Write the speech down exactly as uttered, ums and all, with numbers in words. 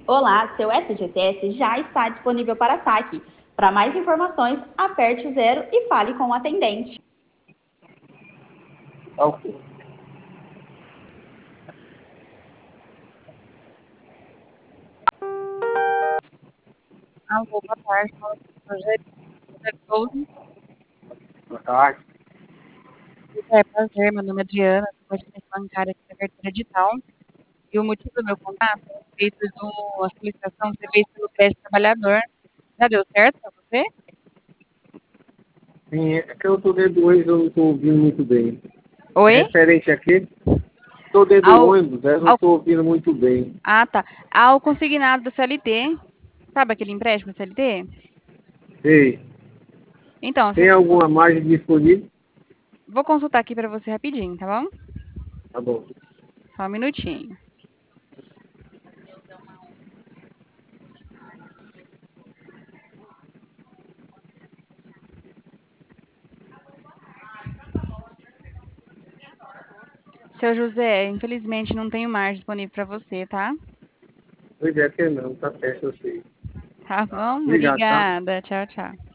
Olá, seu S G C S já está disponível para saque. Para mais informações, aperte o zero e fale com o atendente. Ok. Alô, boa tarde. Fala com o Rogério José Souza. Boa tarde. É prazer, meu nome é Adriana, sou agente bancária aqui da carteira digital. E o motivo do meu contato é a respeito de uma solicitação que você fez pelo crédito trabalhador. Já deu certo para você? Sim, é que eu estou dentro do ônibus, eu não estou ouvindo muito bem. É Oi? referente aqui? Estou dentro do Ao, ônibus, eu não ao, estou ouvindo muito bem. ah, tá. Ao consignado do C L T. Sabe aquele empréstimo do C L T? Ei, Então, tem você- alguma margem disponível? vou consultar aqui para você rapidinho, tá bom? Tá bom. Só um minutinho. Seu José, infelizmente não tenho margem disponível para você, tá? Pois é que não, tá certo, eu sei. Tá bom? Obrigado, tá? Obrigada. Tchau, tchau.